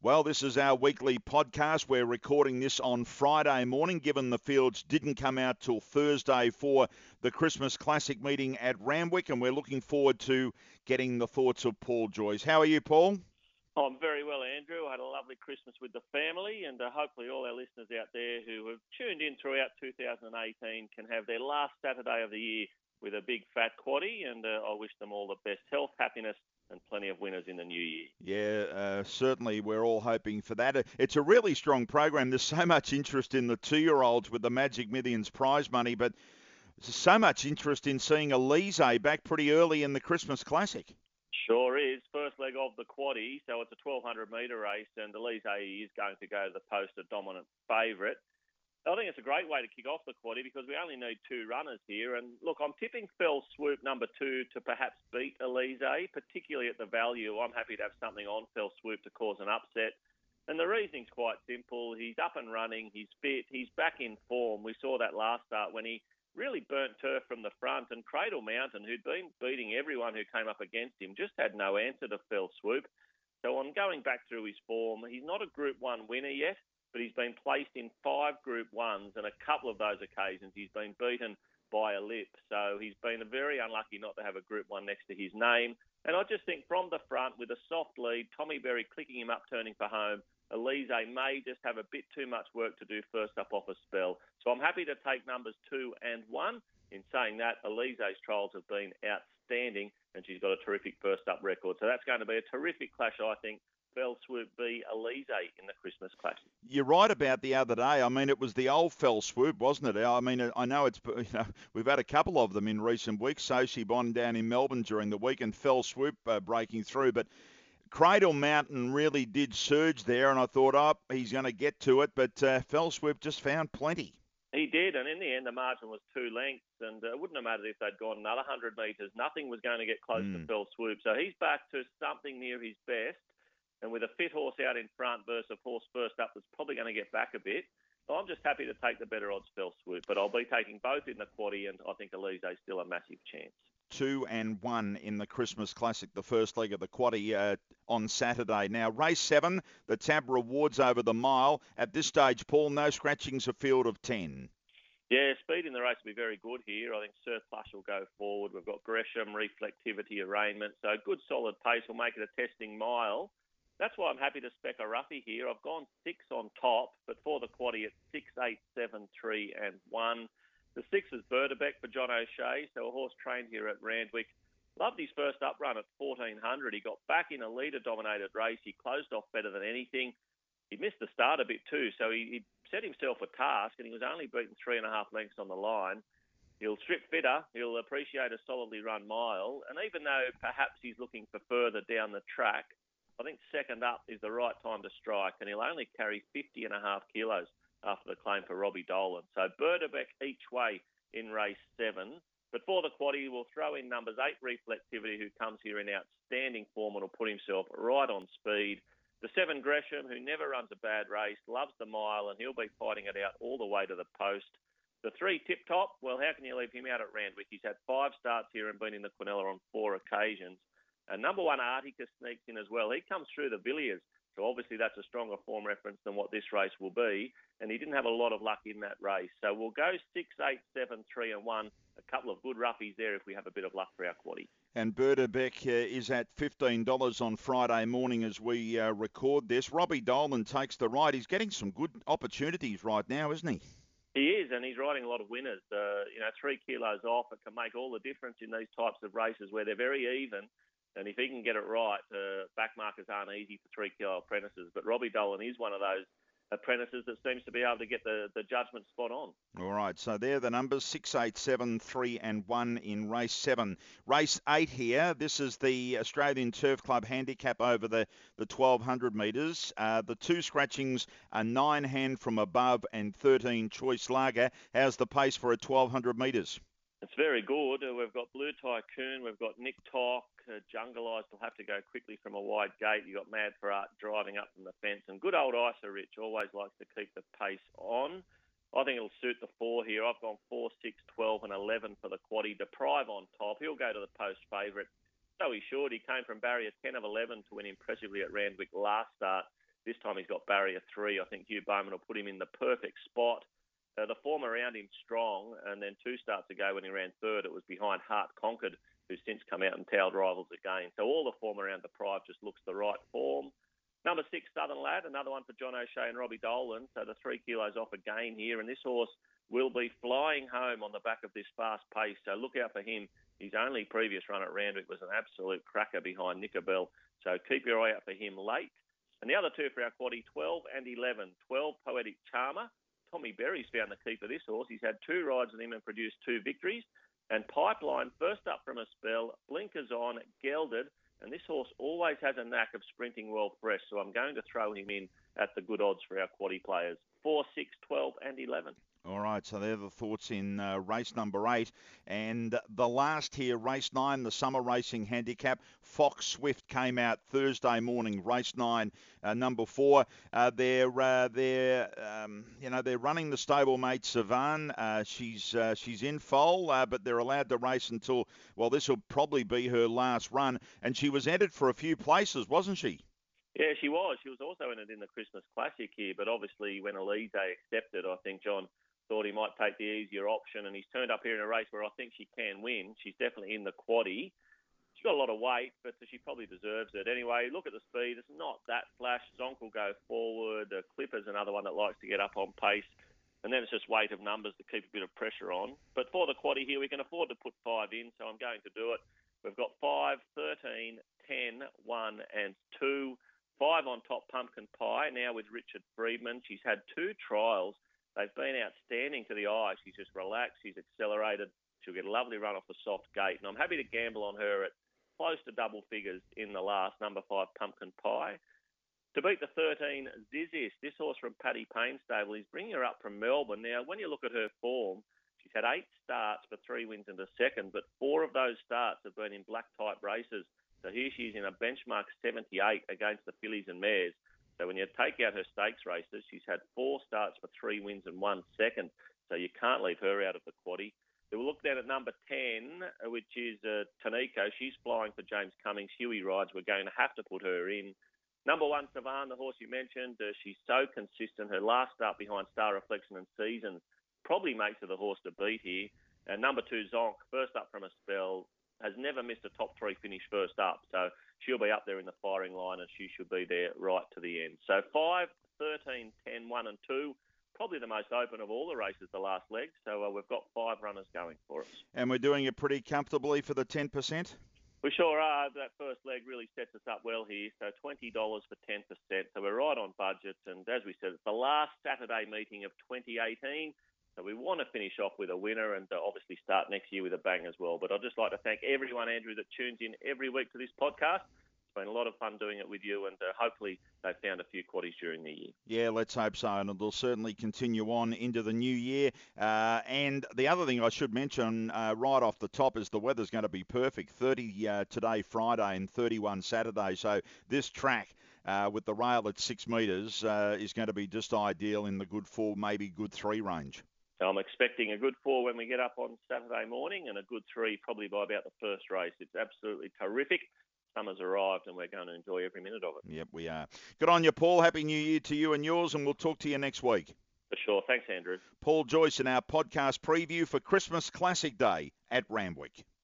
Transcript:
Well, this is our weekly podcast. We're recording this on Friday morning, given the fields didn't come out till Thursday for the Christmas Classic meeting at Randwick, and we're looking forward to getting the thoughts of Paul Joyce. How are you, Paul? Oh, I'm very well, Andrew. I had a lovely Christmas with the family, and hopefully all our listeners out there who have tuned in throughout 2018 can have their last Saturday of the year with a big fat quaddie, and I wish them all the best health, happiness, and plenty of winners in the new year. Yeah, certainly we're all hoping for that. It's a really strong program. There's so much interest in the 2-year-olds with the Magic Millions prize money, but there's so much interest in seeing Elise back pretty early in the Christmas Classic. Sure is. First leg of the quaddie, so it's a 1,200 metre race, and Elise is going to go to the post a dominant favourite. I think it's a great way to kick off the quaddie because we only need two runners here. And look, I'm tipping Fell Swoop number 2 to perhaps beat Elise, particularly at the value. I'm happy to have something on Fell Swoop to cause an upset. And the reasoning's quite simple. He's up and running. He's fit. He's back in form. We saw that last start when he really burnt turf from the front. And Cradle Mountain, who'd been beating everyone who came up against him, just had no answer to Fell Swoop. So on going back through his form, he's not a Group 1 winner yet, but he's been placed in 5 Group 1s, and a couple of those occasions he's been beaten by a lip. So he's been very unlucky not to have a Group 1 next to his name. And I just think from the front, with a soft lead, Tommy Berry clicking him up, turning for home, Elise may just have a bit too much work to do first up off a spell. So I'm happy to take numbers 2 and 1. In saying that, Elise's trials have been outstanding, and she's got a terrific first up record. So that's going to be a terrific clash, I think. Fell Swoop v Elise in the Christmas Classic. You're right about the other day. I mean, it was the old Fell Swoop, wasn't it? I mean, I know we've had a couple of them in recent weeks. Sochi Bond down in Melbourne during the week, and Fell Swoop breaking through. But Cradle Mountain really did surge there, and I thought, oh, he's going to get to it. But Fell Swoop just found plenty. He did, and in the end, the margin was 2 lengths, and it wouldn't have mattered if they'd gone another 100 metres. Nothing was going to get close to Fell Swoop. So he's back to something near his best. And with a fit horse out in front versus a horse first up that's probably going to get back a bit, so I'm just happy to take the better odds Fell Swoop. But I'll be taking both in the quaddie, and I think Elise still a massive chance. 2 and 1 in the Christmas Classic, the first leg of the quaddie on Saturday. Now, race 7, the Tab Rewards over the mile. At this stage, Paul, no scratchings, a field of 10. Yeah, speed in the race will be very good here. I think Surplus will go forward. We've got Gresham, Reflectivity, Arraignment. So good solid pace will make it a testing mile. That's why I'm happy to spec a roughie here. I've gone 6 on top, but for the quaddie it's 6, 8, 7, 3 and 1. The 6 is Berdebeck for John O'Shea, so a horse trained here at Randwick. Loved his first up run at 1,400. He got back in a leader-dominated race. He closed off better than anything. He missed the start a bit too, so he set himself a task, and he was only beaten 3.5 lengths on the line. He'll strip fitter. He'll appreciate a solidly run mile. And even though perhaps he's looking for further down the track, I think second up is the right time to strike, and he'll only carry 50.5 kilos after the claim for Robbie Dolan. So Berdebeck each way in race 7. But for the quaddie, we'll throw in numbers 8 Reflectivity, who comes here in outstanding form and will put himself right on speed. The 7 Gresham, who never runs a bad race, loves the mile, and he'll be fighting it out all the way to the post. The 3 Tip Top, well, how can you leave him out at Randwick? He's had 5 starts here and been in the Quinella on 4 occasions. And number 1 Artica sneaks in as well. He comes through the Villiers, so obviously that's a stronger form reference than what this race will be. And he didn't have a lot of luck in that race. So we'll go 6, 8, 7, 3 and 1. A couple of good roughies there if we have a bit of luck for our quaddie. And Berdebeck is at $15 on Friday morning as we record this. Robbie Dolan takes the ride. He's getting some good opportunities right now, isn't he? He is, and he's riding a lot of winners. 3 kilos off, it can make all the difference in these types of races where they're very even. And if he can get it right, back markers aren't easy for 3 kilo apprentices. But Robbie Dolan is one of those apprentices that seems to be able to get the judgment spot on. All right, so they're the numbers, 6, 8, 7, 3 and 1 in race 7. Race 8 here, this is the Australian Turf Club handicap over the 1,200 metres. The 2 scratchings are 9 hand from above and 13 choice lager. How's the pace for a 1,200 metres? It's very good. We've got Blue Tycoon, we've got Nick Talk, Jungle Eyes will have to go quickly from a wide gate. You've got Mad for Art driving up from the fence. And good old Isa Rich always likes to keep the pace on. I think it'll suit the 4 here. I've gone 4, 6, 12 and 11 for the quaddie. Deprive on top. He'll go to the post favourite. So he should. He came from barrier 10 of 11 to win impressively at Randwick last start. This time he's got barrier 3. I think Hugh Bowman will put him in the perfect spot. The form around him strong, and then 2 starts ago when he ran third, it was behind Heart Conquered, who's since come out and towed rivals again. So all the form around the Pride just looks the right form. Number 6, Southern Lad, another one for John O'Shea and Robbie Dolan. So the 3 kilos off again here, and this horse will be flying home on the back of this fast pace. So look out for him. His only previous run at Randwick was an absolute cracker behind Nickerbell. So keep your eye out for him late. And the other 2 for our quaddie, 12 and 11. 12, Poetic Charmer. Tommy Berry's found the keeper this horse. He's had 2 rides with him and produced 2 victories. And Pipeline, first up from a spell, blinkers on, gelded. And this horse always has a knack of sprinting well fresh. So I'm going to throw him in at the good odds for our quaddie players. 4, 6, 12 and 11. All right, so they're the thoughts in race number 8. And the last here, race 9, the summer racing handicap. Fox Swift came out Thursday morning, race 9, number 4. They're running the stablemate Savan. She's in foal, but they're allowed to race until, well, this will probably be her last run. And she was entered for a few places, wasn't she? Yeah, she was. She was also entered in the Christmas Classic here, but obviously when Elise accepted, I think John thought he might take the easier option, and he's turned up here in a race where I think she can win. She's definitely in the quaddie. She's got a lot of weight, but she probably deserves it. Anyway, look at the speed. It's not that flash. Zonk will go forward. Clipper's another one that likes to get up on pace. And then it's just weight of numbers to keep a bit of pressure on. But for the quaddie here, we can afford to put 5 in, so I'm going to do it. We've got 5, 13, 10, 1 and 2. 5 on top, Pumpkin Pie, now with Richard Friedman. She's had 2 trials. They've been outstanding to the eye. She's just relaxed. She's accelerated. She'll get a lovely run off the soft gate. And I'm happy to gamble on her at close to double figures in the last, number 5, Pumpkin Pie. To beat the 13, Zizis, this horse from Paddy Payne stable, he's bringing her up from Melbourne. Now, when you look at her form, she's had 8 starts for 3 wins and a second, but 4 of those starts have been in black-type races. So here she's in a benchmark 78 against the fillies and mares. So when you take out her stakes races, she's had 4 starts for 3 wins and 1 second. So you can't leave her out of the quaddie. We'll look down at number 10, which is Taniko. She's flying for James Cummings. Huey rides. We're going to have to put her in. Number 1, Savan, the horse you mentioned. She's so consistent. Her last start behind Star Reflection and Seasons probably makes her the horse to beat here. And number 2, Zonk, first up from a spell, has never missed a top 3 finish first up. So she'll be up there in the firing line, and she should be there right to the end. So 5, 13, 10, 1 and 2, probably the most open of all the races, the last leg. So we've got 5 runners going for us. And we're doing it pretty comfortably for the 10%? We sure are. That first leg really sets us up well here. So $20 for 10%. So we're right on budget. And as we said, it's the last Saturday meeting of 2018. So we want to finish off with a winner and obviously start next year with a bang as well. But I'd just like to thank everyone, Andrew, that tunes in every week to this podcast. It's been a lot of fun doing it with you, and hopefully they've found a few quaddies during the year. Yeah, let's hope so, and it'll certainly continue on into the new year. And the other thing I should mention right off the top is the weather's going to be perfect. 30 today, Friday, and 31 Saturday. So this track with the rail at 6 metres is going to be just ideal in the good 4, maybe good 3 range. So I'm expecting a good 4 when we get up on Saturday morning and a good 3 probably by about the first race. It's absolutely terrific. Summer's arrived and we're going to enjoy every minute of it. Yep, we are. Good on you, Paul. Happy New Year to you and yours, and we'll talk to you next week. For sure. Thanks, Andrew. Paul Joyce in our podcast preview for Christmas Classic Day at Randwick.